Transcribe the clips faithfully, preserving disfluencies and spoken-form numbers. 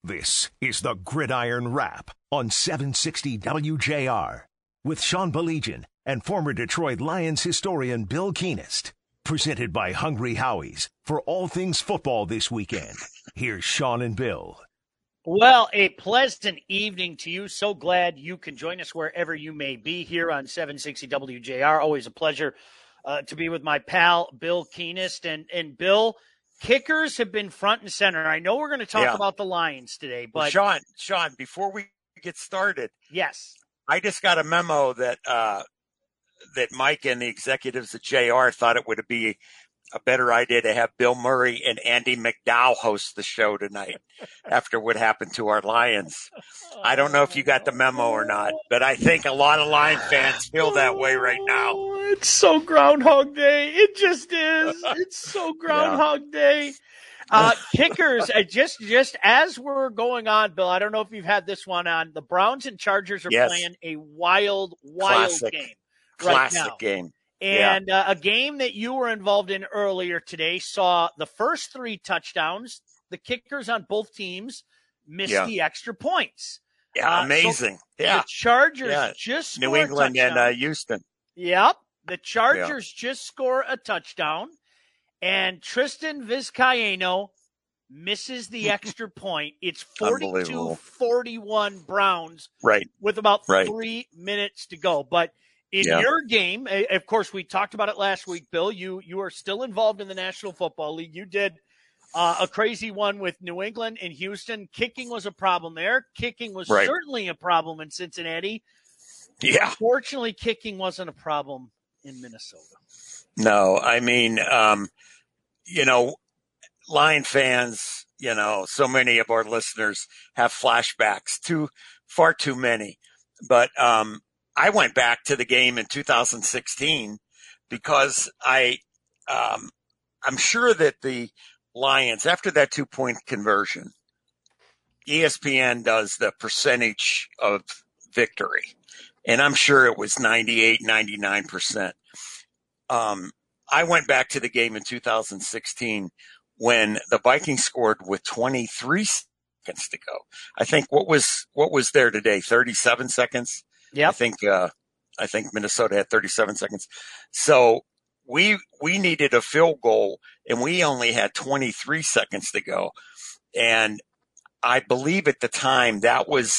This is the Gridiron Wrap on seven sixty W J R with Sean Baligian and former Detroit Lions historian Bill Keenist. Presented by Hungry Howie's for all things football this weekend. Here's Sean and Bill. Well, a pleasant evening to you. So glad you can join us wherever you may be here on seven sixty W J R. Always a pleasure uh, to be with my pal, Bill Keenist. And, and Bill, kickers have been front and center. I know we're going to talk yeah. about the Lions today, but well, Sean, Sean, before we get started, yes, I just got a memo that uh, that Mike and the executives at J R thought it would be a better idea to have Bill Murray and Andy McDowell host the show tonight after what happened to our Lions. I don't know if you got the memo or not, but I think a lot of Lion fans feel that way right now. Oh, it's so Groundhog Day. It just is. It's so Groundhog yeah. Day. Uh, kickers, uh, just just as we're going on, Bill, I don't know if you've had this one on. The Browns and Chargers are yes. playing a wild, wild Classic. game. Classic right now. game. And yeah. uh, a game that you were involved in earlier today saw the first three touchdowns. The kickers on both teams missed yeah. the extra points. Yeah, uh, amazing. So yeah. The Chargers yeah. just scored New England a touchdown. and uh, Houston. Yep. The Chargers yeah. just score a touchdown. And Tristan Vizcaino misses the extra point. It's forty-two forty-one Browns right. with about right. three minutes to go. But in yeah. your game, of course, we talked about it last week, Bill. You you are still involved in the National Football League. You did uh, a crazy one with New England and Houston. Kicking was a problem there. Kicking was right. certainly a problem in Cincinnati. Yeah. Unfortunately, kicking wasn't a problem in Minnesota. No, I mean, um, you know, Lion fans, you know, so many of our listeners have flashbacks, too, far too many. But um, I went back to the game in two thousand sixteen because I, um, I'm sure that the Lions, after that two-point conversion, E S P N does the percentage of victory. And I'm sure it was ninety-eight, ninety-nine percent. Um, I went back to the game in two thousand sixteen when the Vikings scored with twenty-three seconds to go. I think what was what was there today? thirty-seven seconds. Yeah. I think uh, I think Minnesota had thirty-seven seconds. So we we needed a field goal, and we only had twenty-three seconds to go. And I believe at the time that was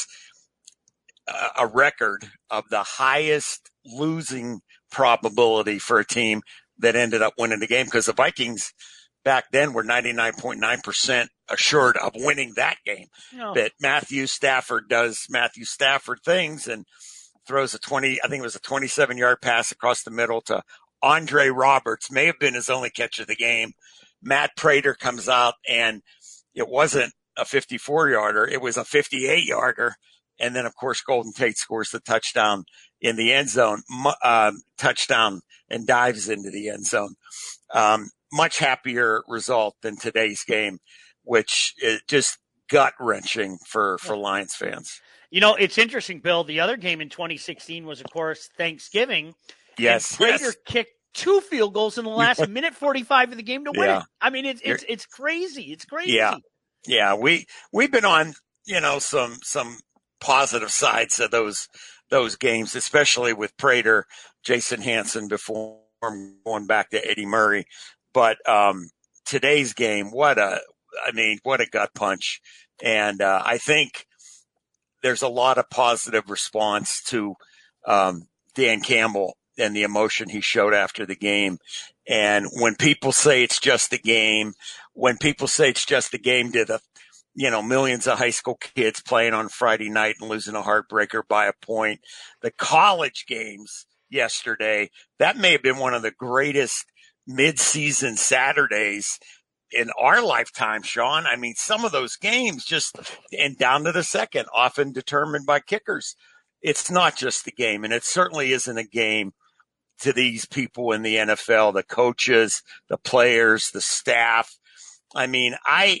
a record of the highest losing probability for a team that ended up winning the game, because the Vikings back then were ninety-nine point nine percent assured of winning that game. No. But Matthew Stafford does Matthew Stafford things and throws a twenty, I think it was a twenty-seven yard pass across the middle to Andre Roberts, may have been his only catch of the game. Matt Prater comes out, and it wasn't a fifty-four yarder, it was a fifty-eight yarder. And then, of course, Golden Tate scores the touchdown in the end zone, um, touchdown and dives into the end zone. Um, much happier result than today's game, which is just gut-wrenching for, for Lions fans. You know, it's interesting, Bill. The other game in twenty sixteen was, of course, Thanksgiving. Yes. And Prater yes. kicked two field goals in the last minute forty-five of the game to win yeah. it. I mean, it's it's it's crazy. It's crazy. Yeah. Yeah. We, we've been on, you know, some, some, positive sides of those those games, especially with Prater, Jason Hanson before going back to Eddie Murray. But um, today's game, what a, I mean, what a gut punch. And uh, I think there's a lot of positive response to um, Dan Campbell and the emotion he showed after the game. And when people say it's just a game, when people say it's just a game to the you know, millions of high school kids playing on Friday night and losing a heartbreaker by a point. The college games yesterday, that may have been one of the greatest mid-season Saturdays in our lifetime, Sean. I mean, some of those games just, and down to the second, often determined by kickers. It's not just the game, and it certainly isn't a game to these people in the N F L, the coaches, the players, the staff. I mean, I,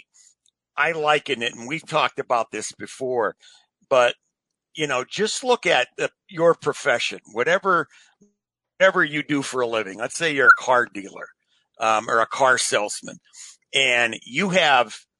I liken it, and we've talked about this before, but, you know, just look at the, your profession, whatever, whatever you do for a living. Let's say you're a car dealer um, or a car salesman, and you have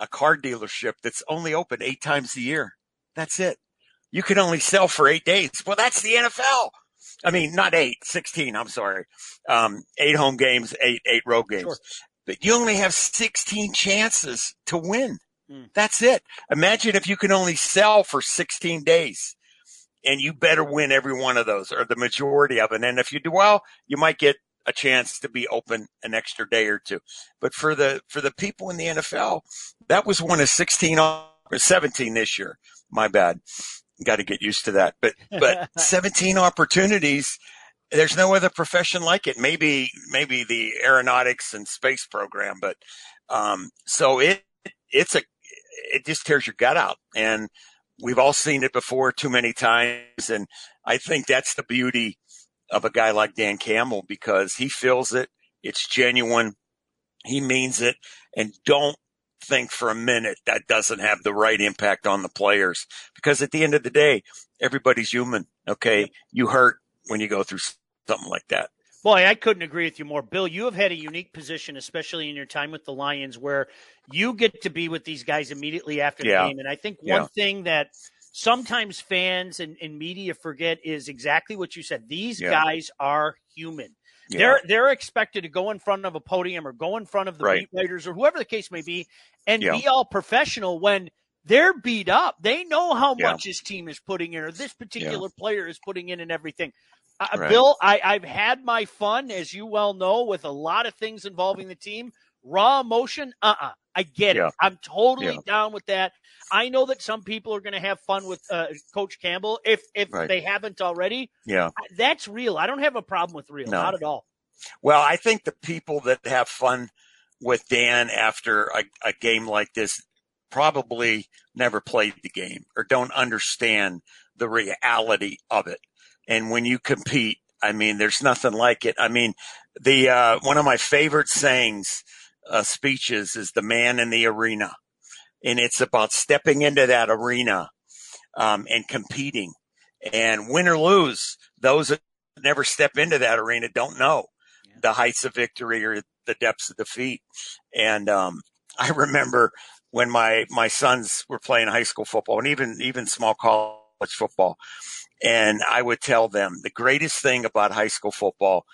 a car dealership that's only open eight times a year. That's it. You can only sell for eight days. Well, that's the N F L. I mean, not eight, sixteen, I'm sorry. Um, eight home games, eight, eight road games. Sure. But you only have sixteen chances to win. Mm. That's it. Imagine if you can only sell for sixteen days, and you better win every one of those or the majority of it. And if you do well, you might get a chance to be open an extra day or two. But for the, for the people in the N F L, that was one of sixteen or seventeen this year. My bad. Got to get used to that. But, but seventeen opportunities. There's no other profession like it. Maybe, maybe the aeronautics and space program, but, um, so it, it's a, it just tears your gut out. And we've all seen it before too many times. And I think that's the beauty of a guy like Dan Campbell, because he feels it. It's genuine. He means it. And don't think for a minute that doesn't have the right impact on the players, because at the end of the day, everybody's human. Okay. You hurt when you go through something like that. Boy, I couldn't agree with you more. Bill, you have had a unique position, especially in your time with the Lions, where you get to be with these guys immediately after the yeah. game. And I think one yeah. thing that sometimes fans and, and media forget is exactly what you said. These yeah. guys are human. Yeah. They're they're expected to go in front of a podium or go in front of the right. beat writers or whoever the case may be and yeah. be all professional when they're beat up. They know how yeah. much his team is putting in or this particular yeah. player is putting in and everything. Uh, right. Bill, I, I've had my fun, as you well know, with a lot of things involving the team. Raw emotion, uh-uh. I get yeah. it. I'm totally yeah. down with that. I know that some people are going to have fun with uh, Coach Campbell if if right. they haven't already. Yeah, that's real. I don't have a problem with real, no. not at all. Well, I think the people that have fun with Dan after a, a game like this probably never played the game or don't understand the reality of it. And when you compete, I mean, there's nothing like it. I mean, the uh, one of my favorite sayings, uh, speeches is the man in the arena. And it's about stepping into that arena um, and competing. And win or lose, those that never step into that arena don't know yeah. the heights of victory or the depths of defeat. And um, I remember when my, my sons were playing high school football and even, even small college football. And I would tell them the greatest thing about high school football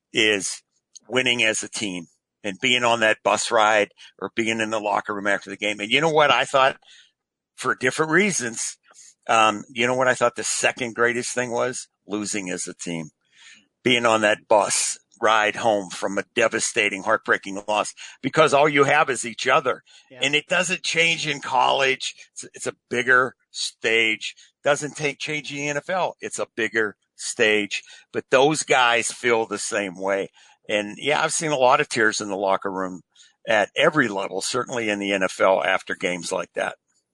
is winning as a team and being on that bus ride or being in the locker room after the game. And you know what I thought, for different reasons, um, you know what I thought the second greatest thing was? Losing as a team. Being on that bus ride home from a devastating, heartbreaking loss, because all you have is each other. Yeah. And it doesn't change in college. It's, it's a bigger stage. Doesn't take change in the N F L. It's a bigger stage. But those guys feel the same way. And yeah, I've seen a lot of tears in the locker room at every level, certainly in the N F L after games like that.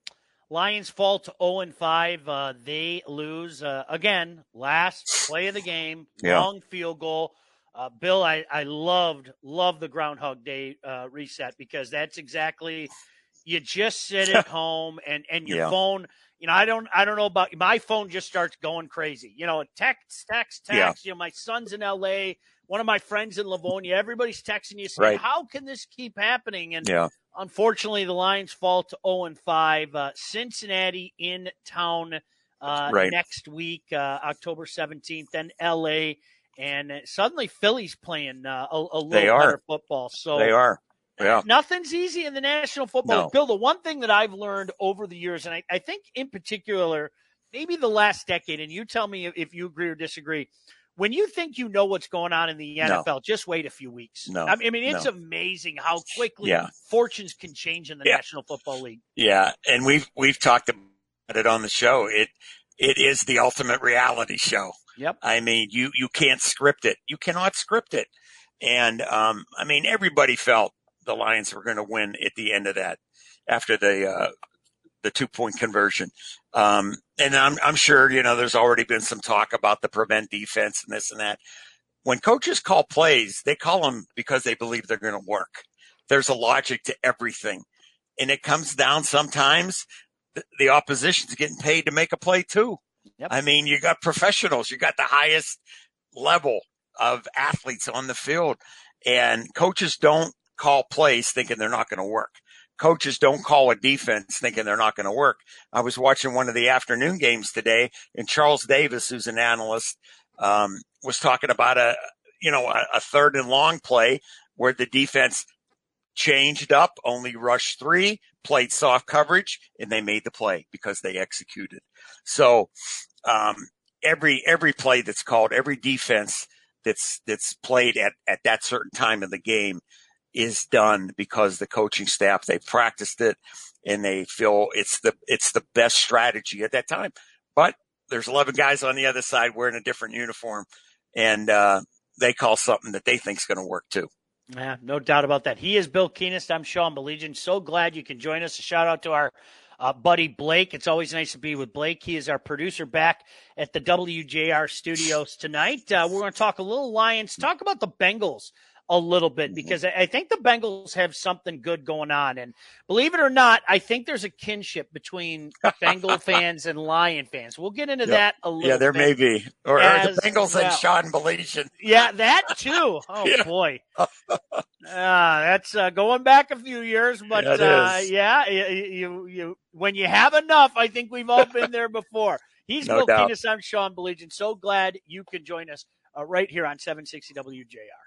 Lions fall to oh and five. Uh, they lose uh, again, last play of the game, yeah. long field goal. Uh, Bill, I, I loved, loved the Groundhog Day uh, reset, because that's exactly, you just sit at home and, and your yeah. phone, you know, I don't, I don't know about, my phone just starts going crazy. You know, text, text, text, yeah. you know, my son's in L A, one of my friends in Livonia, everybody's texting you saying, right. how can this keep happening? And yeah. unfortunately, the Lions fall to oh and five. Uh, Cincinnati in town uh, right. next week, uh, October seventeenth, then L A, and suddenly Philly's playing uh, a, a little they are. better football. So they are. Yeah. Nothing's easy in the National Football. No. Bill, the one thing that I've learned over the years, and I, I think in particular, maybe the last decade, and you tell me if you agree or disagree, when you think you know what's going on in the N F L, no. just wait a few weeks. No. I mean, it's no. amazing how quickly yeah. fortunes can change in the yeah. National Football League. Yeah, and we've we've talked about it on the show. It it is the ultimate reality show. Yep. I mean, you you can't script it. You cannot script it. And um, I mean, everybody felt the Lions were going to win at the end of that after the uh, the two point conversion. Um, and I'm I'm sure you know there's already been some talk about the prevent defense and this and that. When coaches call plays, they call them because they believe they're going to work. There's a logic to everything, and it comes down sometimes the, the opposition's getting paid to make a play too. Yep. I mean, you got professionals, you got the highest level of athletes on the field, and coaches don't call plays thinking they're not going to work. coaches don't call a defense thinking they're not going to work. I was watching one of the afternoon games today, and Charles Davis, who's an analyst, um, was talking about a, you know, a, a third and long play where the defense changed up, only rushed three, played soft coverage, and they made the play because they executed. So, um, every, every play that's called, every defense that's, that's played at, at that certain time of the game is done because the coaching staff, they practiced it and they feel it's the, it's the best strategy at that time. But there's eleven guys on the other side wearing a different uniform, and, uh, they call something that they think is going to work too. Yeah, no doubt about that. He is Bill Keenist. I'm Sean Baligian. So glad you can join us. A shout out to our uh, buddy Blake. It's always nice to be with Blake. He is our producer back at the W J R studios tonight. Uh, we're going to talk a little Lions, talk about the Bengals a little bit, because I think the Bengals have something good going on. And believe it or not, I think there's a kinship between Bengal fans and Lion fans. We'll get into Yep. that a little bit. Yeah, there bit may be. Or, or the Bengals well. and Sean Baligian. Yeah, that too. Oh, Yeah. boy. Uh, that's uh, going back a few years. But, Yeah, it uh, is. yeah, you, you, you, when you have enough, I think we've all been there before. He's No Bill doubt. Keenist. I'm Sean Baligian. So glad you can join us uh, right here on seven sixty W J R.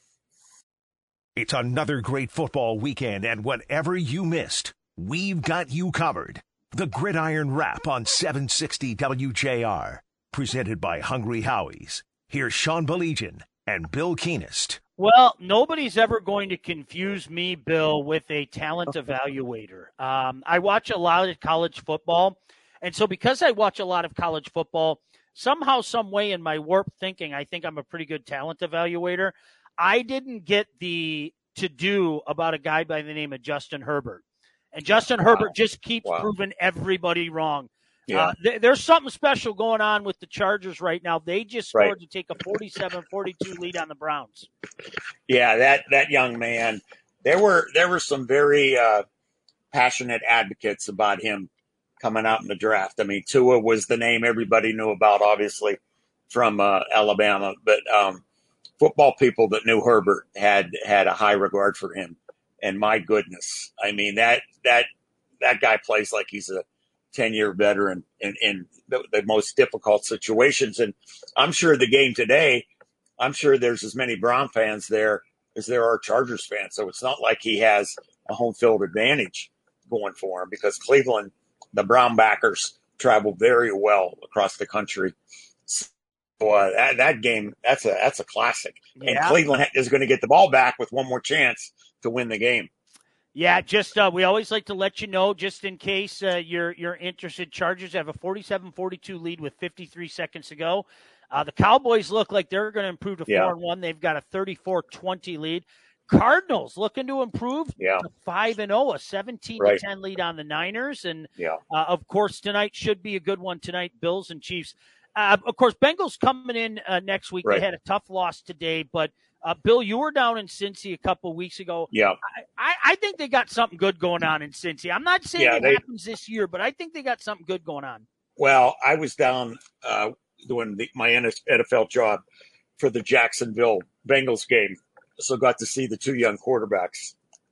It's another great football weekend, and whatever you missed, we've got you covered. The Gridiron Wrap on seven sixty W J R, presented by Hungry Howie's. Here's Sean Baligian and Bill Keenist. Well, nobody's ever going to confuse me, Bill, with a talent evaluator. Um, I watch a lot of college football, and so because I watch a lot of college football, somehow, some way in my warped thinking, I think I'm a pretty good talent evaluator. I didn't get the to-do about a guy by the name of Justin Herbert. And Justin Wow. Herbert just keeps Wow. proving everybody wrong. Yeah. Uh, th- there's something special going on with the Chargers right now. They just Right. scored to take a forty-seven forty-two lead on the Browns. Yeah, that, that young man, there were, there were some very, uh, passionate advocates about him coming out in the draft. I mean, Tua was the name everybody knew about, obviously, from, uh, Alabama, but, um, football people that knew Herbert had, had a high regard for him. And my goodness, I mean, that, that, that guy plays like he's a ten year veteran in, in the, the most difficult situations. And I'm sure the game today, I'm sure there's as many Brown fans there as there are Chargers fans. So it's not like he has a home field advantage going for him, because Cleveland, the Brown backers, travel very well across the country. So uh, that, that game, that's a that's a classic. Yeah. And Cleveland is going to get the ball back with one more chance to win the game. Yeah, just uh, we always like to let you know, just in case uh, you're you're interested. Chargers have a forty-seven forty-two lead with fifty-three seconds to go. Uh, the Cowboys look like they're going to improve to Yeah. four and one. They've got a thirty-four twenty lead. Cardinals looking to improve Yeah. to five and zero, a seventeen Right. to ten lead on the Niners, and Yeah. uh, of course tonight should be a good one tonight. Bills and Chiefs. Uh, of course, Bengals coming in uh, next week. Right. They had a tough loss today, but uh, Bill, you were down in Cincy a couple weeks ago. Yeah. I, I, I think they got something good going on in Cincy. I'm not saying Yeah, it they- happens this year, but I think they got something good going on. Well, I was down uh, doing the, my N F L job for the Jacksonville Bengals game, so got to see the two young quarterbacks.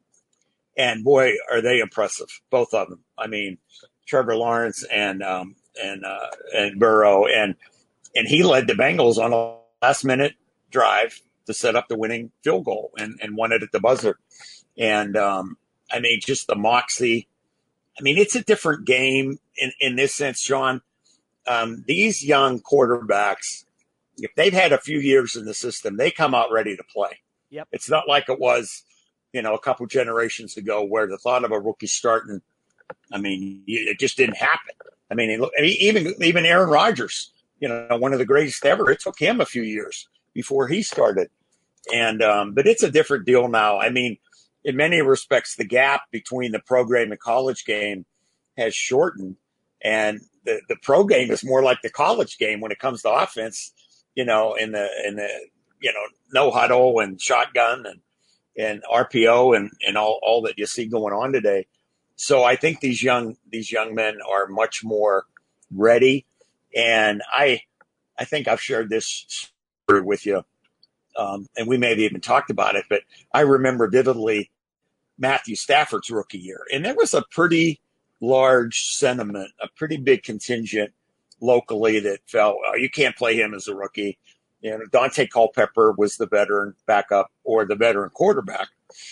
And boy, are they impressive, both of them. I mean, Trevor Lawrence and um, and uh, and Burrow, and and he led the Bengals on a last minute drive to set up the winning field goal, and, and won it at the buzzer. And um, I mean, just the moxie. I mean, it's a different game in, in this sense, Sean. Um, these young quarterbacks, if they've had a few years in the system, they come out ready to play. Yep. It's not like it was, you know, a couple generations ago where the thought of a rookie starting, I mean, it just didn't happen. I mean, even even Aaron Rodgers, you know, one of the greatest ever, it took him a few years before he started. And um, but it's a different deal now. I mean, in many respects, the gap between the pro game and college game has shortened, and the, the pro game is more like the college game when it comes to offense. You know, in the in the you know no huddle and shotgun and and R P O and and all all that you see going on today. So I think these young these young men are much more ready, and I I think I've shared this story with you. Um, and we may have even talked about it, but I remember vividly Matthew Stafford's rookie year. And there was a pretty large sentiment, a pretty big contingent locally that felt, oh, you can't play him as a rookie. You know, Dante Culpepper was the veteran backup or the veteran quarterback.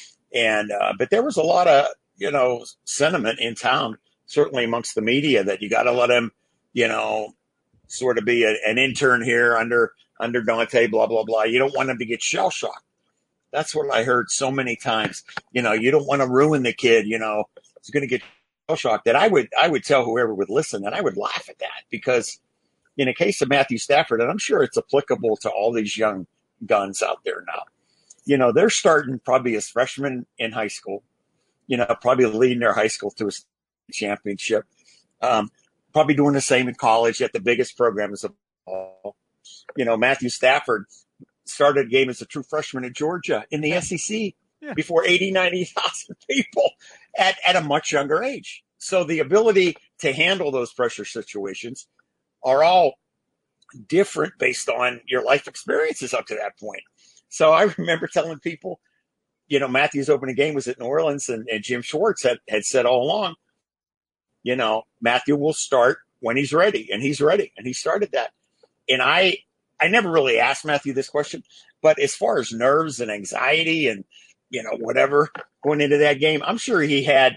And, uh, but there was a lot of, you know, sentiment in town, certainly amongst the media, that you got to let him, you know, sort of be a, an intern here under, under Dante, blah, blah, blah. You don't want him to get shell shocked. That's what I heard so many times. You know, you don't want to ruin the kid, you know, he's going to get shell shocked. That I would, I would tell whoever would listen that I would laugh at that, because in the case of Matthew Stafford, and I'm sure it's applicable to all these young guns out there now, you know, they're starting probably as freshmen in high school, you know, probably leading their high school to a championship, um, probably doing the same in college at the biggest programs of all. You know, Matthew Stafford started a game as a true freshman at Georgia in the yeah. S E C yeah. before eighty, ninety thousand people at, at a much younger age. So the ability to handle those pressure situations are all different based on your life experiences up to that point. So I remember telling people, you know, Matthew's opening game was at New Orleans, and, and Jim Schwartz had, had said all along, you know, Matthew will start when he's ready, and he's ready. And he started that. And I, I never really asked Matthew this question, but as far as nerves and anxiety and, you know, whatever going into that game, I'm sure he had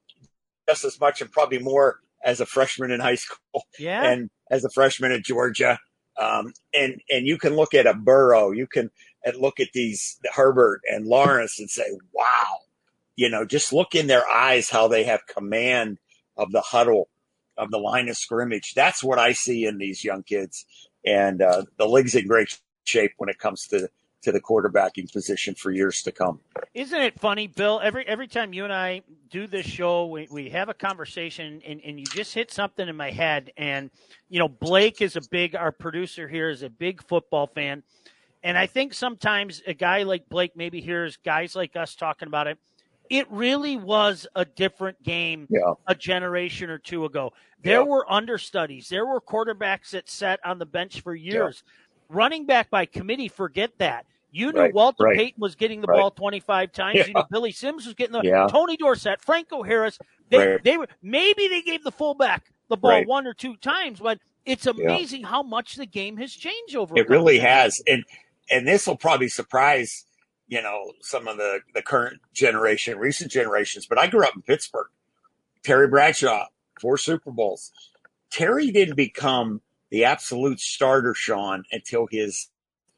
just as much and probably more as a freshman in high school yeah. and as a freshman at Georgia. Um, and, and you can look at a Burrow, you can and look at these Herbert and Lawrence and say, wow, you know, just look in their eyes, how they have command of the huddle, of the line of scrimmage. That's what I see in these young kids. And uh, the league's in great shape when it comes to, to the quarterbacking position for years to come. Isn't it funny, Bill? Every every time you and I do this show, we, we have a conversation, and, and you just hit something in my head. And, you know, Blake is a big, our producer here is a big football fan. And I think sometimes a guy like Blake maybe hears guys like us talking about it. It really was a different game yeah. a generation or two ago. There yeah. were understudies. There were quarterbacks that sat on the bench for years. Yeah. Running back by committee, forget that. You knew right. Walter right. Payton was getting the right. ball twenty-five times. Yeah. You knew Billy Sims was getting the yeah. Tony Dorsett, Franco Harris. They right. they were maybe they gave the fullback the ball right. one or two times, but it's amazing yeah. how much the game has changed over. It really has, and and this will probably surprise, you know, some of the, the current generation, recent generations. But I grew up in Pittsburgh. Terry Bradshaw, four Super Bowls. Terry didn't become the absolute starter, Sean, until his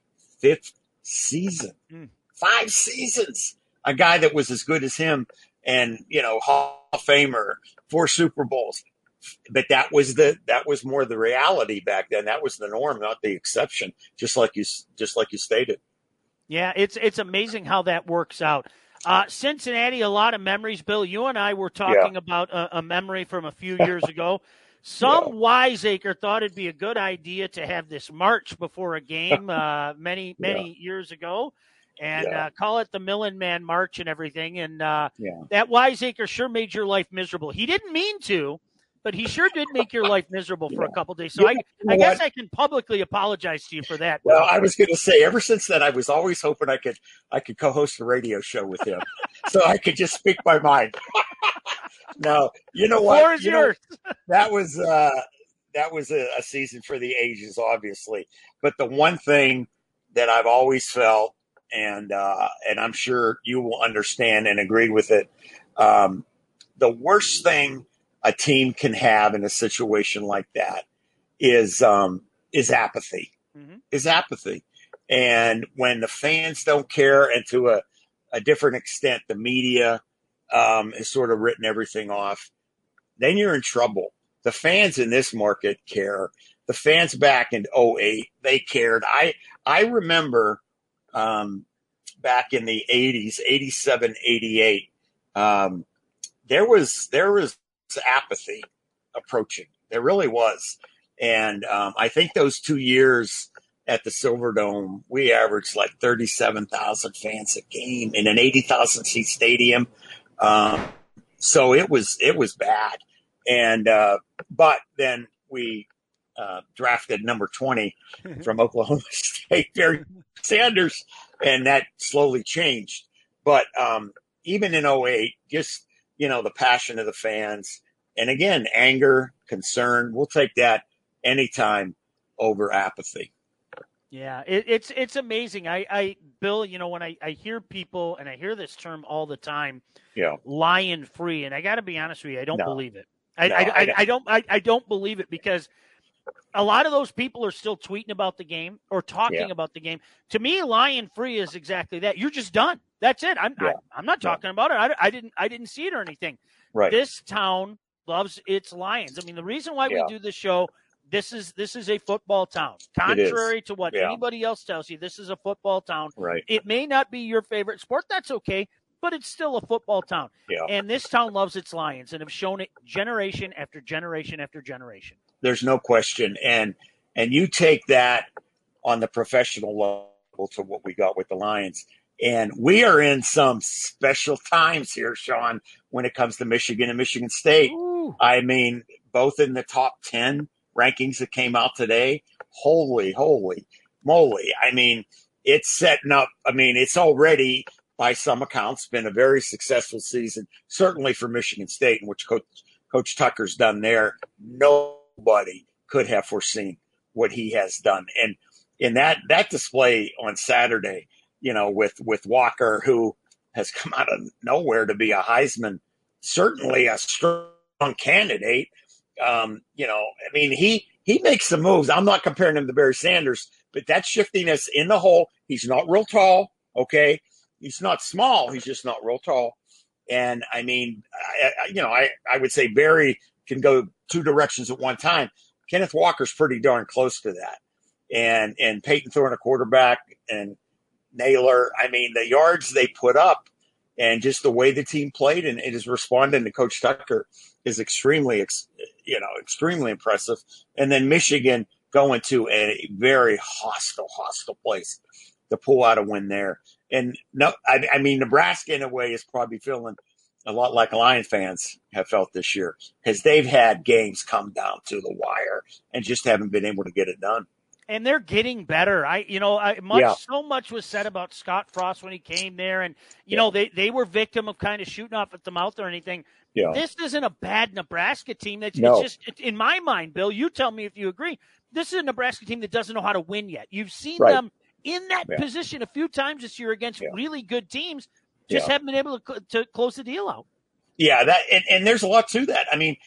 fifth season. Mm. Five seasons. A guy that was as good as him, and, you know, Hall of Famer, four Super Bowls. But that was the that was more the reality back then. That was the norm, not the exception. Just like you just like you stated. Yeah, it's it's amazing how that works out. Uh, Cincinnati, a lot of memories. Bill, you and I were talking yeah. about a, a memory from a few years ago. Some yeah. wiseacre thought it'd be a good idea to have this march before a game uh, many, many yeah. years ago and yeah. uh, call it the Millen Man March and everything. And uh, yeah. that wiseacre sure made your life miserable. He didn't mean to, but he sure did make your life miserable for yeah. a couple of days. So yeah. I, I guess I can publicly apologize to you for that. Well, I was going to say, ever since then, I was always hoping I could I could co-host a radio show with him, so I could just speak my mind. No, you know the what? Floor is you know, yours. that was uh, that was a, a season for the ages, obviously. But the one thing that I've always felt, and uh, and I'm sure you will understand and agree with it, um, the worst thing a team can have in a situation like that is um, is apathy. Mm-hmm. Is apathy, and when the fans don't care, and to a, a different extent, the media um, has sort of written everything off, then you're in trouble. The fans in this market care. The fans back in oh eight, they cared. I I remember um, back in the eighties, eighty-seven, eighty-eight, um, there was there was apathy approaching. There really was. And um, I think those two years at the Silverdome, we averaged like thirty-seven thousand fans a game in an eighty thousand seat stadium. Um, so it was it was bad. And uh, but then we uh, drafted number twenty from Oklahoma State, Barry Sanders, and that slowly changed. But um, even in oh eight, just, you know, the passion of the fans. And again, anger, concern, we'll take that anytime over apathy. Yeah, it, it's it's amazing. I, I Bill, you know, when I, I hear people, and I hear this term all the time, yeah, lion free, and I got to be honest with you, I don't no. believe it. I, no, I, I, I, I don't I, I don't believe it, because a lot of those people are still tweeting about the game or talking yeah. about the game. To me, lion free is exactly that. You're just done. That's it. I'm yeah. I, I'm not talking yeah. about it. I, I didn't I didn't see it or anything. Right. This town loves its Lions. I mean, the reason why yeah. we do this show. This is this is a football town. Contrary to what yeah. anybody else tells you, this is a football town. Right. It may not be your favorite sport. That's okay, but it's still a football town. Yeah. And this town loves its Lions and have shown it generation after generation after generation. There's no question. And and you take that on the professional level to what we got with the Lions. And we are in some special times here, Sean, when it comes to Michigan and Michigan State. Ooh. I mean, both in the top ten rankings that came out today. Holy, holy moly. I mean, it's setting up. I mean, it's already, by some accounts, been a very successful season, certainly for Michigan State, in which Coach, Coach Tucker's done there. Nobody could have foreseen what he has done. And in that, that display on Saturday, you know, with, with Walker, who has come out of nowhere to be a Heisman, certainly a strong candidate. Um, you know, I mean, he he makes some moves. I'm not comparing him to Barry Sanders, but that shiftiness in the hole. He's not real tall, okay? He's not small. He's just not real tall. And, I mean, I, I, you know, I, I would say Barry can go two directions at one time. Kenneth Walker's pretty darn close to that. And, and Peyton Thorne, a quarterback, and Naylor, I mean, the yards they put up and just the way the team played and it is responding to Coach Tucker is extremely, you know, extremely impressive. And then Michigan going to a very hostile, hostile place to pull out a win there. And no, I, I mean, Nebraska in a way is probably feeling a lot like Lion fans have felt this year, because they've had games come down to the wire and just haven't been able to get it done. And they're getting better. I, you know, I, much yeah. so much was said about Scott Frost when he came there, and you yeah. know they, they were victim of kind of shooting off at the mouth or anything. Yeah. This isn't a bad Nebraska team. That's no. it's just in my mind, Bill. You tell me if you agree. This is a Nebraska team that doesn't know how to win yet. You've seen right. them in that yeah. position a few times this year against yeah. really good teams. Just yeah. haven't been able to, to close the deal out. Yeah, that and, and there's a lot to that. I mean,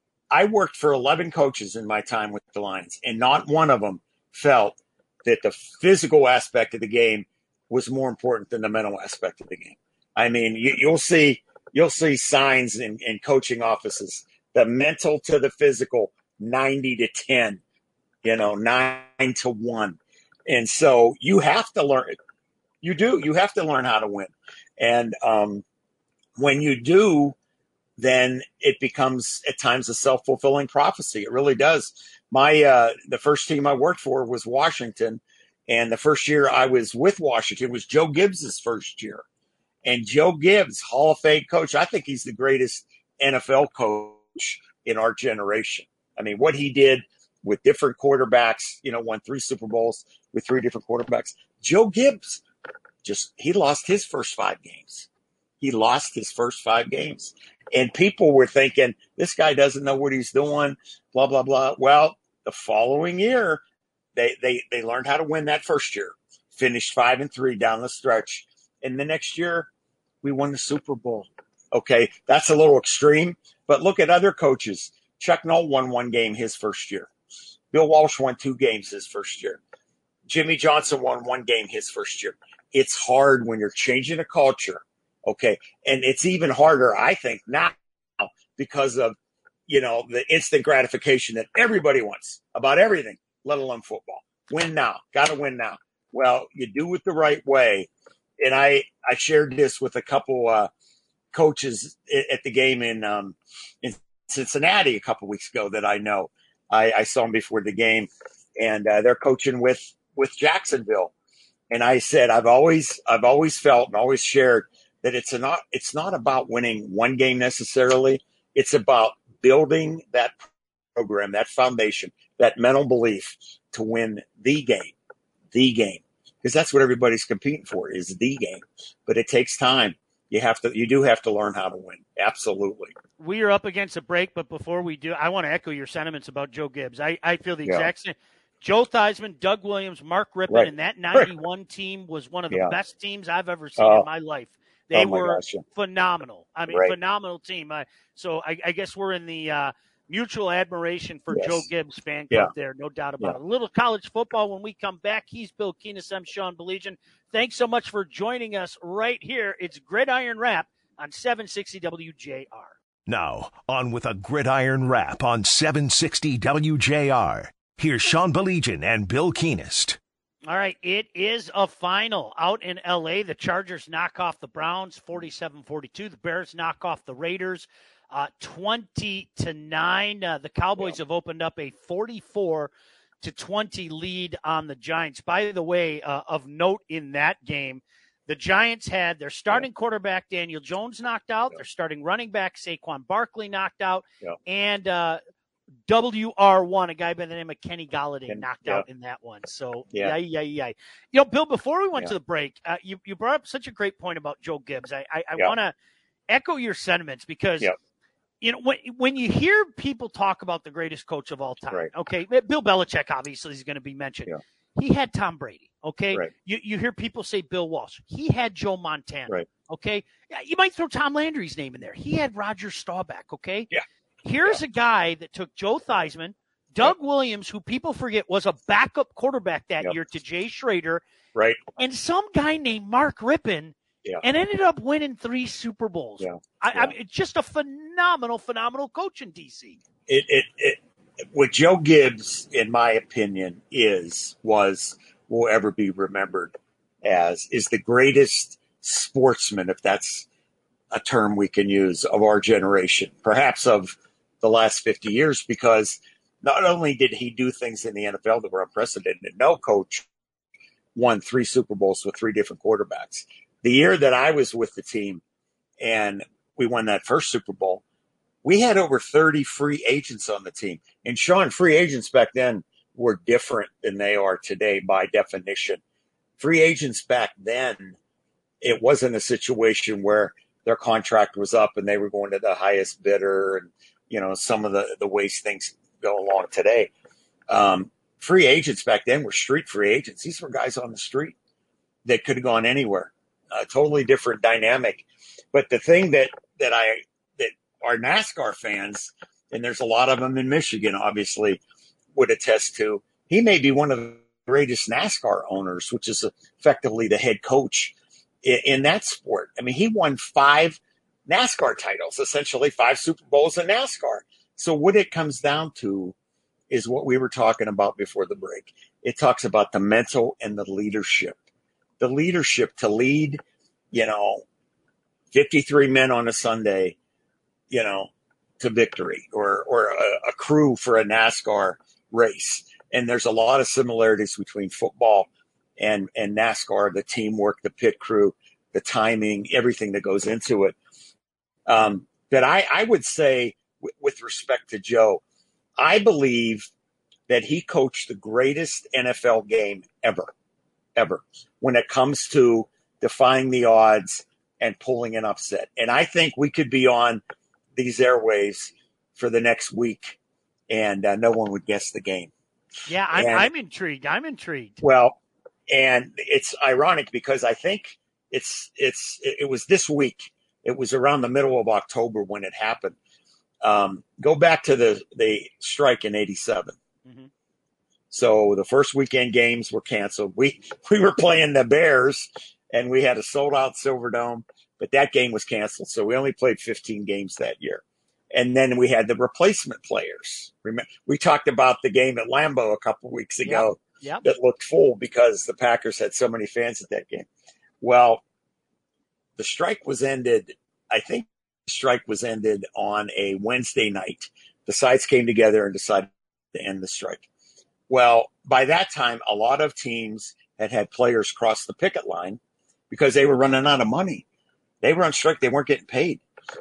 I worked for eleven coaches in my time with the Lions, and not one of them felt that the physical aspect of the game was more important than the mental aspect of the game. I mean, you, you'll see you'll see signs in, in coaching offices, the mental to the physical, ninety to ten, you know, nine to one. And so you have to learn it. You do. You have to learn how to win. And um, when you do, then it becomes at times a self-fulfilling prophecy. It really does. My uh, the first team I worked for was Washington, and the first year I was with Washington was Joe Gibbs' first year. And Joe Gibbs, Hall of Fame coach, I think he's the greatest N F L coach in our generation. I mean, what he did with different quarterbacks, you know, won three Super Bowls with three different quarterbacks. Joe Gibbs, just he lost his first five games. He lost his first five games. And people were thinking, this guy doesn't know what he's doing, blah, blah, blah. Well, the following year, they they they learned how to win that first year, finished five and three down the stretch. And the next year, we won the Super Bowl. Okay, that's a little extreme, but look at other coaches. Chuck Noll won one game his first year. Bill Walsh won two games his first year. Jimmy Johnson won one game his first year. It's hard when you're changing a culture. Okay. And it's even harder, I think, now because of, you know, the instant gratification that everybody wants about everything, let alone football. Win now. Got to win now. Well, you do it the right way. And I, I shared this with a couple uh, coaches at the game in um, in Cincinnati a couple weeks ago that I know. I, I saw them before the game, and uh, they're coaching with, with Jacksonville. And I said, I've always I've always felt and always shared that it's a not it's not about winning one game necessarily. It's about building that program, that foundation, that mental belief to win the game, the game, because that's what everybody's competing for is the game. But it takes time. you have to, you do have to learn how to win. Absolutely. We are up against a break, but before we do, I want to echo your sentiments about Joe Gibbs. I, I feel the Yeah. exact same. Joe Theismann, Doug Williams, Mark Rippon, Right. and that ninety-one team was one of the Yeah. best teams I've ever seen Oh. in my life. They Oh, my were gosh, yeah. phenomenal. I mean, Right. phenomenal team. I, so I, I guess we're in the uh, mutual admiration for Yes. Joe Gibbs fan club Yeah. there, no doubt about Yeah. it. A little college football when we come back. He's Bill Keenis. I'm Sean Belegian. Thanks so much for joining us right here. It's Gridiron Wrap on seven sixty W J R. Now, on with a Gridiron Wrap on seven sixty W J R. Here's Sean Belegian and Bill Keenist. All right, it is a final out in L A. The Chargers knock off the Browns forty-seven forty-two. The Bears knock off the Raiders uh, twenty to nine. Uh, the Cowboys have opened up a forty-four to twenty lead on the Giants. By the way, uh, of note in that game, the Giants had their starting quarterback, Daniel Jones, knocked out. Yeah. Their starting running back, Saquon Barkley, knocked out. Yeah. And uh, W R one, a guy by the name of Kenny Galladay, Ken- knocked yeah. out in that one. So, Yeah. yeah, yeah, yeah. You know, Bill, before we went Yeah. to the break, uh, you, you brought up such a great point about Joe Gibbs. I, I, I Yeah. want to echo your sentiments because, Yeah. you know, when, when you hear people talk about the greatest coach of all time, Right. okay, Bill Belichick obviously is going to be mentioned. Yeah. He had Tom Brady, okay? Right. You, you hear people say Bill Walsh. He had Joe Montana, Right. okay? Yeah, you might throw Tom Landry's name in there. He had Roger Staubach, okay? Yeah. Here's a guy that took Joe Theismann, Doug Williams, who people forget was a backup quarterback that Yep. year to Jay Schrader, Right. and some guy named Mark Rippon, Yeah. and ended up winning three Super Bowls. Yeah. I, I Yeah. mean, it's just a phenomenal, phenomenal coach in D C. It, it, it, what Joe Gibbs, in my opinion, is, was, will ever be remembered as, is the greatest sportsman, if that's a term we can use, of our generation, perhaps of the last fifty years, because not only did he do things in the N F L that were unprecedented, no coach won three Super Bowls with three different quarterbacks. The year that I was with the team and we won that first Super Bowl, we had over thirty free agents on the team. And Sean, free agents back then were different than they are today by definition. Free agents back then, it wasn't a situation where their contract was up and they were going to the highest bidder and, you know, some of the, the ways things go along today. Um, free agents back then were street free agents. These were guys on the street that could have gone anywhere. A totally different dynamic. But the thing that, that I, that our NASCAR fans, and there's a lot of them in Michigan, obviously, would attest to, he may be one of the greatest NASCAR owners, which is effectively the head coach in, in that sport. I mean, he won five NASCAR titles, essentially five Super Bowls in NASCAR. So what it comes down to is what we were talking about before the break. It talks about the mental and the leadership. The leadership to lead, you know, fifty-three men on a Sunday, you know, to victory, or or a, a crew for a NASCAR race. And there's a lot of similarities between football and, and NASCAR, the teamwork, the pit crew, the timing, everything that goes into it. Um, that I, I would say, w- with respect to Joe, I believe that he coached the greatest N F L game ever, ever, when it comes to defying the odds and pulling an upset. And I think we could be on these airwaves for the next week and uh, no one would guess the game. Yeah, I'm, And- I'm intrigued. I'm intrigued. Well, and it's ironic because I think it's it's it was this week. It was around the middle of October when it happened. Um, go back to the the strike in eighty-seven. Mhm. So the first weekend games were canceled. We we were playing the Bears, and we had a sold out Silverdome, but that game was canceled. So we only played fifteen games that year. And then we had the replacement players. Remember, we talked about the game at Lambeau a couple weeks ago Yep. that looked full because the Packers had so many fans at that game. Well, the strike was ended. I think the strike was ended on a Wednesday night. The sides came together and decided to end the strike. Well, by that time, a lot of teams had had players cross the picket line because they were running out of money. They were on strike. They weren't getting paid.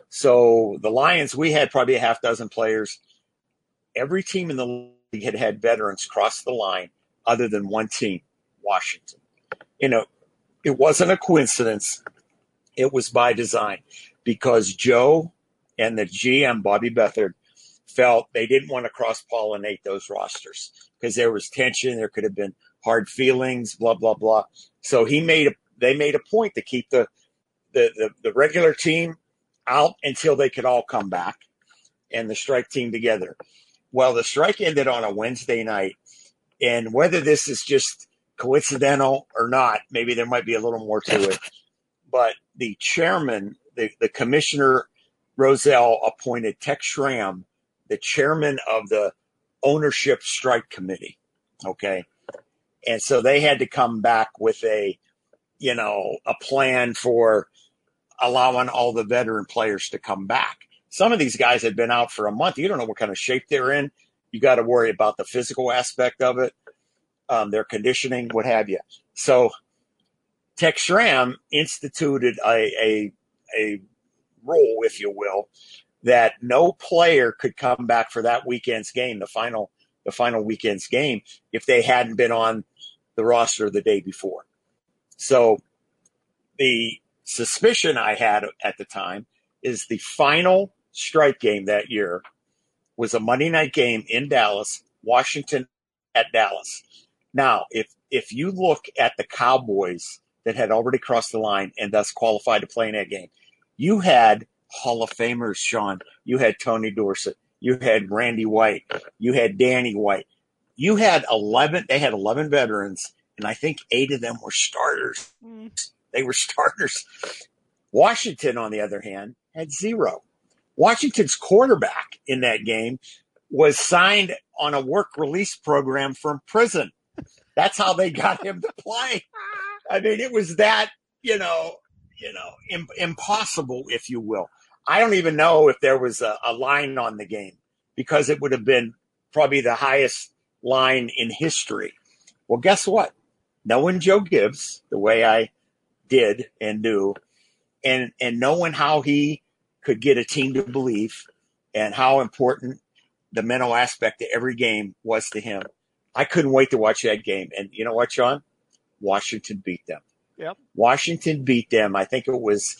So the Lions, we had probably a half dozen players. Every team in the league had had veterans cross the line other than one team, Washington. You know, it wasn't a coincidence It was by design because Joe and the G M, Bobby Beathard, felt they didn't want to cross-pollinate those rosters because there was tension. There could have been hard feelings, blah, blah, blah. So he made a, they made a point to keep the, the, the, the regular team out until they could all come back and the strike team together. Well, the strike ended on a Wednesday night, and whether this is just coincidental or not, maybe there might be a little more to it, but the chairman, the, the commissioner, Roselle, appointed Tex Schramm the chairman of the ownership strike committee. Okay. And so they had to come back with a, you know, a plan for allowing all the veteran players to come back. Some of these guys had been out for a month. You don't know what kind of shape they're in. You got to worry about the physical aspect of it, um, their conditioning, what have you. So Tex Schramm instituted a, a, a rule, if you will, that no player could come back for that weekend's game, the final the final weekend's game, if they hadn't been on the roster the day before. So the suspicion I had at the time is the final strike game that year was a Monday night game in Dallas, Washington at Dallas. Now, if if you look at the Cowboys that had already crossed the line and thus qualified to play in that game, you had Hall of Famers, Sean. You had Tony Dorsett. You had Randy White. You had Danny White. You had eleven. They had eleven veterans, and I think eight of them were starters. Mm. They were starters. Washington, on the other hand, had zero. Washington's quarterback in that game was signed on a work release program from prison. That's how they got him to play. I mean, it was that, you know, you know, im- impossible, if you will. I don't even know if there was a, a line on the game because it would have been probably the highest line in history. Well, guess what? Knowing Joe Gibbs the way I did and do, and, and knowing how he could get a team to believe and how important the mental aspect of every game was to him, I couldn't wait to watch that game. And you know what, Sean? Washington beat them. Yep. Washington beat them. I think it was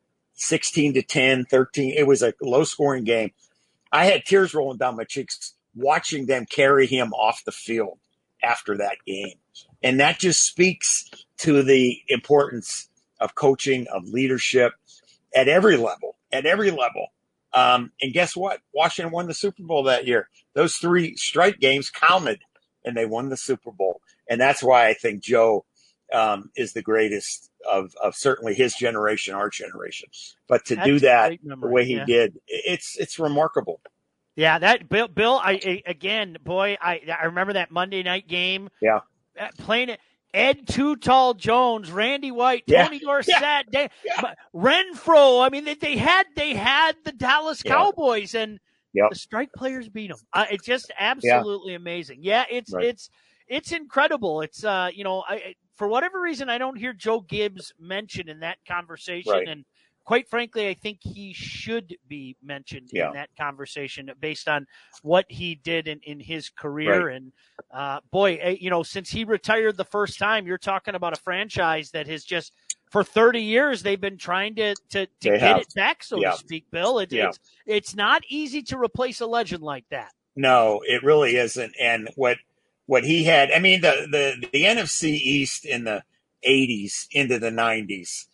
sixteen to ten, thirteen. It was a low-scoring game. I had tears rolling down my cheeks watching them carry him off the field after that game. And that just speaks to the importance of coaching, of leadership at every level, at every level. Um, and guess what? Washington won the Super Bowl that year. Those three strike games counted, and they won the Super Bowl. And that's why I think Joe um, is the greatest of, of certainly his generation, our generation. But to That's do that the way he yeah. did, it's it's remarkable. Yeah, that Bill, Bill, I, I again, boy, I I remember that Monday night game. Yeah, playing it. Ed Too Tall Jones, Randy White, yeah. Tony Dorsett, yeah. they, yeah. Renfro. I mean, they, they had they had the Dallas yeah. Cowboys, and yep. the strike players beat them. Uh, it's just absolutely yeah. amazing. Yeah, it's right. it's it's incredible. It's uh, you know, I for whatever reason I don't hear Joe Gibbs mentioned in that conversation, right. and quite frankly, I think he should be mentioned yeah. in that conversation based on what he did in, in his career. Right. And uh, boy, you know, since he retired the first time, you're talking about a franchise that has just for thirty years they've been trying to to, to get have. it back, so yeah. to speak. Bill, it, yeah. it's it's not easy to replace a legend like that. No, it really isn't. And what what he had, I mean, the the, the N F C East in the eighties into the nineties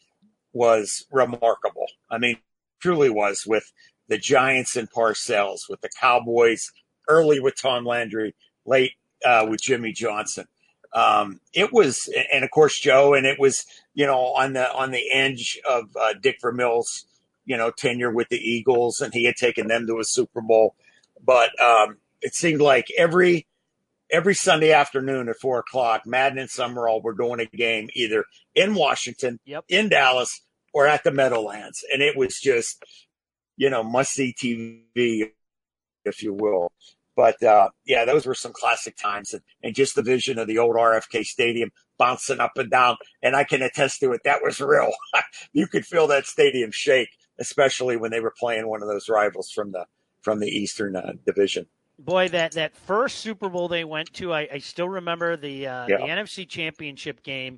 was remarkable. I mean, truly was, with the Giants and Parcells, with the Cowboys, early with Tom Landry, late uh, with Jimmy Johnson. Um, it was, and of course Joe, and it was, you know, on the on the edge of uh, Dick Vermeil's, you know, tenure with the Eagles, and he had taken them to a Super Bowl. But um, it seemed like every every Sunday afternoon at four o'clock, Madden and Summerall were doing a game either in Washington, yep. in Dallas, or at the Meadowlands. And it was just, you know, must-see T V, if you will. But, uh, yeah, those were some classic times. And, and just the vision of the old R F K Stadium bouncing up and down. And I can attest to it. That was real. You could feel that stadium shake, especially when they were playing one of those rivals from the from the Eastern uh, Division. Boy, that, that first Super Bowl they went to, I, I still remember the uh, yeah. the N F C Championship game.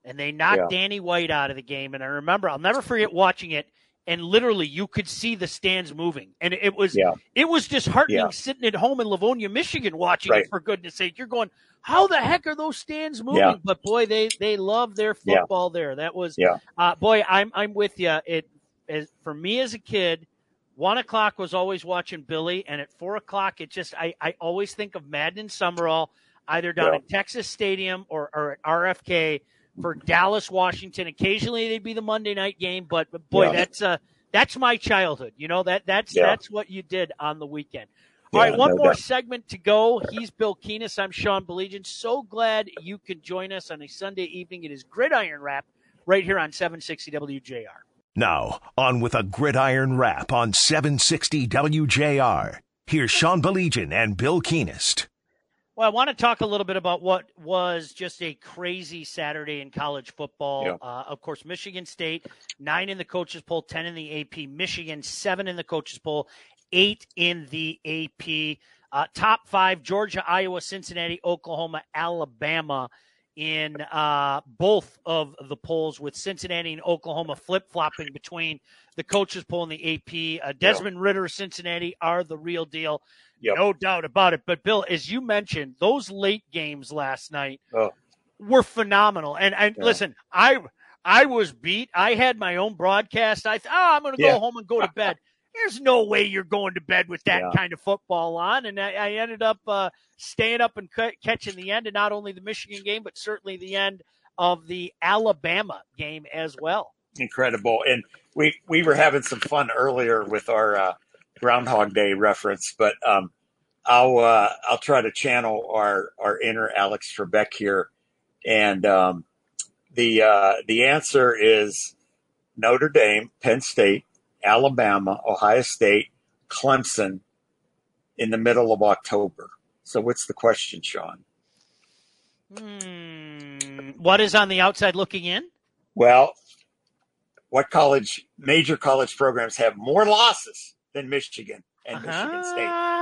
and they knocked Yeah. Danny White out of the game. And I remember, I'll never forget watching it, and literally you could see the stands moving. And it was Yeah. it was disheartening Yeah. sitting at home in Livonia, Michigan, watching Right. it, for goodness sake. You're going, how the heck are those stands moving? Yeah. But, boy, they, they love their football yeah. there. That was yeah. uh, – boy, I'm I'm with you. It as, for me as a kid, one o'clock was always watching Billy, and at four o'clock it just I, – I always think of Madden and Summerall either down yeah. at Texas Stadium or, or at R F K for Dallas, Washington. Occasionally they'd be the Monday night game, but, but boy, yeah. that's uh, that's my childhood. You know, that that's yeah. that's what you did on the weekend. All yeah, right, one no more doubt. segment to go. He's Bill Keenis. I'm Sean Belegian. So glad you can join us on a Sunday evening. It is Gridiron Wrap right here on seven sixty W J R. Now, on with a Gridiron Wrap on seven sixty W J R. Here's Sean Belegian and Bill Keenist. Well, I want to talk a little bit about what was just a crazy Saturday in college football. Yeah. Uh, of course, Michigan State, nine in the coaches poll, ten in the A P. Michigan, seven in the coaches poll, eight in the A P. Uh, top five, Georgia, Iowa, Cincinnati, Oklahoma, Alabama in uh, both of the polls, with Cincinnati and Oklahoma flip-flopping between the coaches poll and the A P. Uh, Desmond yeah. Ridder, Cincinnati are the real deal. Yep. No doubt about it. But, Bill, as you mentioned, those late games last night oh. were phenomenal. And, and yeah. listen, I I was beat. I had my own broadcast. I thought, oh, I'm going to go yeah. home and go to bed. There's no way you're going to bed with that yeah. kind of football on. And I, I ended up uh, staying up and c- catching the end of not only the Michigan game, but certainly the end of the Alabama game as well. Incredible. And we, we were having some fun earlier with our uh, Groundhog Day reference, but um, I'll uh, I'll try to channel our, our inner Alex Trebek here. And um, the uh, the answer is Notre Dame, Penn State, Alabama, Ohio State, Clemson in the middle of October. So what's the question, Sean? Hmm. What is on the outside looking in? Well, what college, major college programs have more losses than Michigan and uh-huh. Michigan State?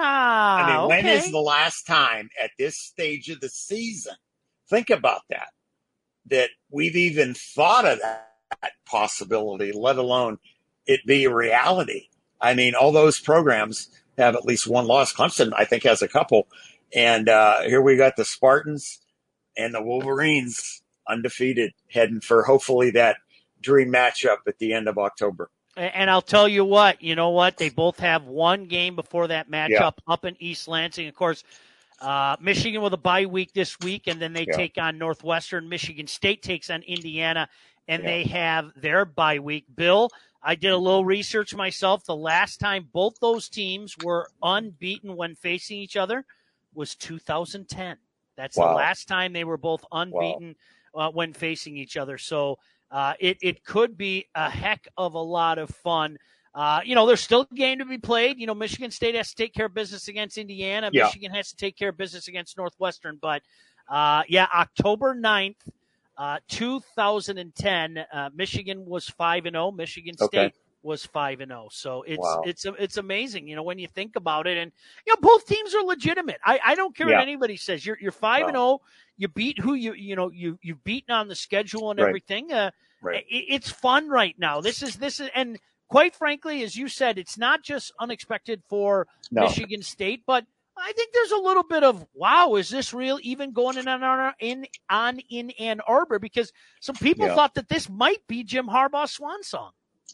I mean, okay. when is the last time at this stage of the season, think about that, that we've even thought of that possibility, let alone it be a reality? I mean, all those programs have at least one loss. Clemson, I think, has a couple. And uh, here we got the Spartans and the Wolverines undefeated, heading for hopefully that dream matchup at the end of October. And I'll tell you what, you know what? They both have one game before that matchup yeah. up in East Lansing. Of course, uh, Michigan with a bye week this week, and then they yeah. take on Northwestern. Michigan State takes on Indiana, and yeah. they have their bye week. Bill, I did a little research myself. The last time both those teams were unbeaten when facing each other was two thousand ten. That's wow. the last time they were both unbeaten wow. uh, when facing each other. So uh, it, it could be a heck of a lot of fun. Uh, you know, there's still a game to be played. You know, Michigan State has to take care of business against Indiana. Yeah. Michigan has to take care of business against Northwestern. But, uh, yeah, October ninth, uh, two thousand ten, uh, Michigan was five and oh. Michigan State okay. was five and oh. So it's wow. it's it's amazing, you know, when you think about it. And, you know, both teams are legitimate. I, I don't care yeah. what anybody says. You're you're five and oh. You beat who you you know you you've beaten on the schedule and right. everything. Uh, right. it, it's fun right now. This is this is and quite frankly, as you said, it's not just unexpected for no. Michigan State, but I think there's a little bit of, wow, is this real, even going in on in on in Ann Arbor? Because some people yeah. thought that this might be Jim Harbaugh's swan song.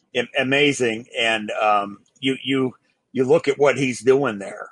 Amazing, and um, you you you look at what he's doing there.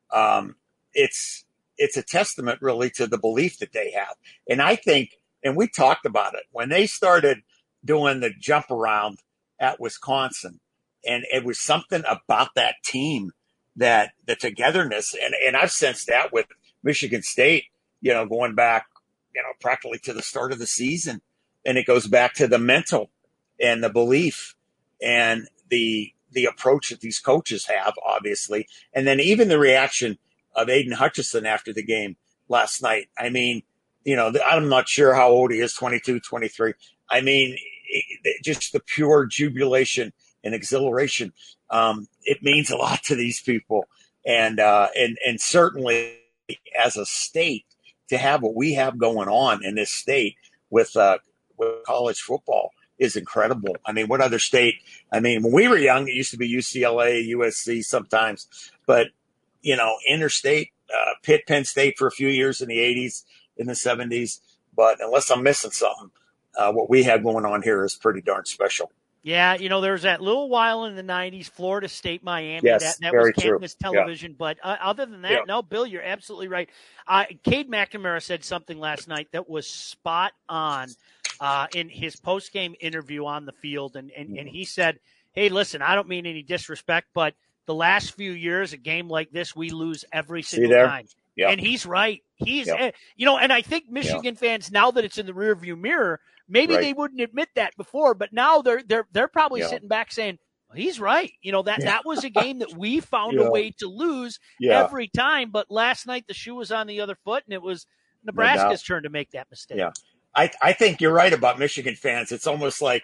Um, it's it's a testament, really, to the belief that they have. And I think, and we talked about it when they started doing the jump around at Wisconsin, and it was something about that team, that the togetherness, and, and I've sensed that with Michigan State, you know, going back, you know, practically to the start of the season. And it goes back to the mental and the belief and the the approach that these coaches have, obviously. And then even the reaction of Aiden Hutchinson after the game last night. I mean, you know, I'm not sure how old he is, twenty-two, twenty-three. I mean, it, just the pure jubilation and exhilaration. Um, it means a lot to these people. And, uh, and, and certainly as a state, to have what we have going on in this state with, uh, with college football is incredible. I mean, what other state? I mean, when we were young, it used to be U C L A, U S C sometimes, but you know, interstate, uh, Pitt, Penn State for a few years in the eighties, in the seventies. But unless I'm missing something, uh, what we have going on here is pretty darn special. Yeah, you know, there was that little while in the nineties, Florida State, Miami. Yes, that that very was campus true. television. Yeah. But uh, other than that, yeah. no, Bill, you're absolutely right. Uh, Cade McNamara said something last night that was spot on uh, in his post-game interview on the field. And, and, and he said, hey, listen, I don't mean any disrespect, but the last few years, a game like this, we lose every single time. Yep. And he's right. He's, yep. you know, and I think Michigan yep. fans, now that it's in the rearview mirror, maybe right. they wouldn't admit that before, but now they're they're they're probably yep. sitting back saying, well, he's right. You know, that, yeah. that was a game that we found yeah. a way to lose yeah. every time. But last night the shoe was on the other foot, and it was Nebraska's no turn to make that mistake. Yeah, I I think you're right about Michigan fans. It's almost like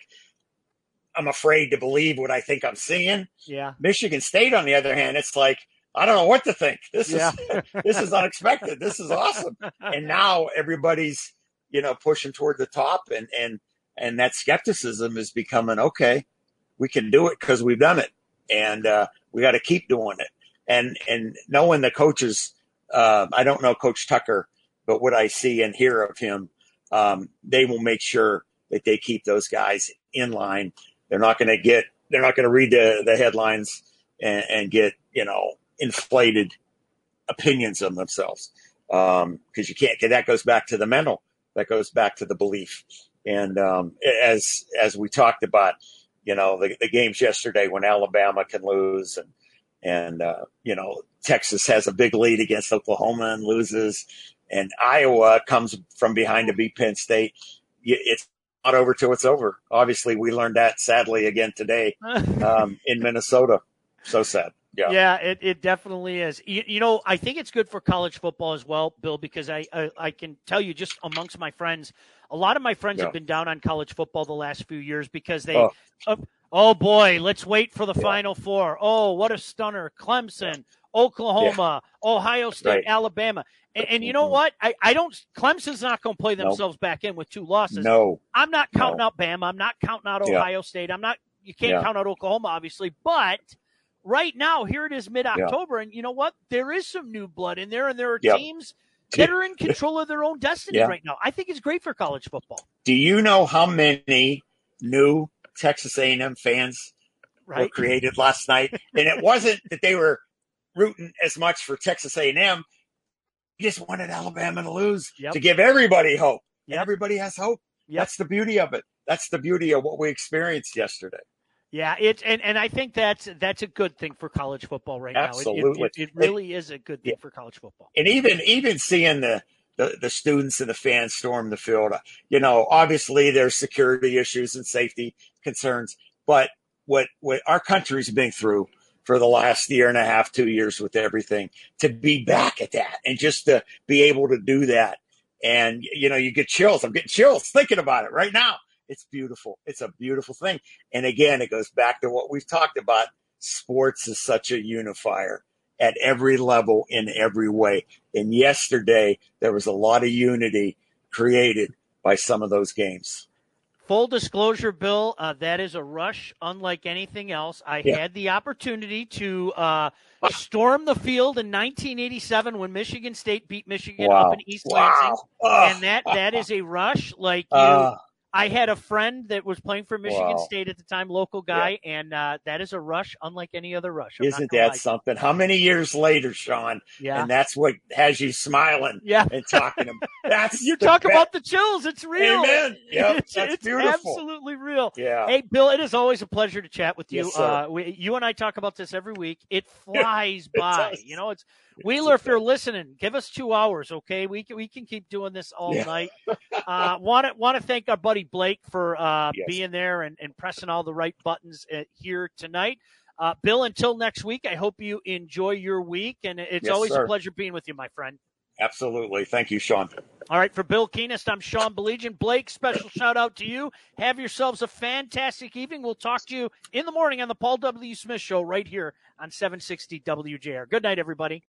I'm afraid to believe what I think I'm seeing. Yeah. Michigan State, on the other hand, it's like, I don't know what to think. This yeah. is this is unexpected. This is awesome. And now everybody's, you know, pushing toward the top, and and and that skepticism is becoming, okay, we can do it because we've done it, and uh, we got to keep doing it. And and knowing the coaches, uh, I don't know Coach Tucker, but what I see and hear of him, um, they will make sure that they keep those guys in line. They're not going to get, they're not going to read the, the headlines and, and get, you know, inflated opinions of themselves. Um, cause you can't, that goes back to the mental, that goes back to the belief. And, um, as, as we talked about, you know, the, the games yesterday when Alabama can lose, and, and, uh, you know, Texas has a big lead against Oklahoma and loses, and Iowa comes from behind to beat Penn State. It's not over till it's over. Obviously, we learned that sadly again today um, in Minnesota. So sad. Yeah, yeah, it, it definitely is. You, you know, I think it's good for college football as well, Bill, because I, I, I can tell you just amongst my friends, a lot of my friends yeah. have been down on college football the last few years because they, oh, uh, oh boy, let's wait for the yeah. Final Four. Oh, what a stunner. Clemson, Oklahoma, yeah. Ohio State, right. Alabama. And, and you know what? I, I don't – Clemson's not going to play themselves no. back in with two losses. No. I'm not counting no. out Bama. I'm not counting out Ohio yeah. State. I'm not – you can't yeah. count out Oklahoma, obviously. But right now, here it is mid-October, yeah. and you know what? There is some new blood in there, and there are yep. teams that are in control of their own destiny yeah. right now. I think it's great for college football. Do you know how many new Texas A and M fans right. were created last night? And it wasn't that they were rooting as much for Texas A and M. You just wanted Alabama to lose yep. to give everybody hope. Yep. Everybody has hope. Yep. That's the beauty of it. That's the beauty of what we experienced yesterday. Yeah, it's and, and I think that's that's a good thing for college football right Absolutely. now. It, it, it really it, is a good thing yeah. for college football. And even even seeing the, the, the students and the fans storm the field, you know, obviously there's security issues and safety concerns, but what what our country's been through for the last year and a half, two years with everything, to be back at that and just to be able to do that. And, you know, you get chills. I'm getting chills thinking about it right now. It's beautiful. It's a beautiful thing. And again, it goes back to what we've talked about. Sports is such a unifier at every level in every way. And yesterday, there was a lot of unity created by some of those games. Full disclosure, Bill, uh, that is a rush unlike anything else. I yeah. had the opportunity to uh, storm the field in nineteen eighty-seven when Michigan State beat Michigan wow. up in East wow. Lansing. Uh, and that that is a rush like you. Uh, I had a friend that was playing for Michigan wow. State at the time, local guy, yeah. and uh, that is a rush unlike any other rush. I'm Isn't that lie. something? How many years later, Sean? Yeah. And that's what has you smiling yeah. and talking about. That's you talk about the chills. It's real. Amen. Yep, it's that's it's beautiful. Absolutely real. Yeah. Hey, Bill, it is always a pleasure to chat with you. Yes, sir. Uh, we, you and I talk about this every week. It flies it by. does. You know, it's Wheeler, if you're listening, give us two hours, okay? We can, we can keep doing this all yeah. night. Uh, want to want to thank our buddy Blake for uh, yes. being there and, and pressing all the right buttons uh, here tonight. Uh, Bill, until next week, I hope you enjoy your week, and it's yes, always sir. a pleasure being with you, my friend. Absolutely. Thank you, Sean. All right, for Bill Keenist, I'm Sean Baligian. Blake, special shout out to you. Have yourselves a fantastic evening. We'll talk to you in the morning on the Paul W. Smith Show right here on seven sixty W J R. Good night, everybody.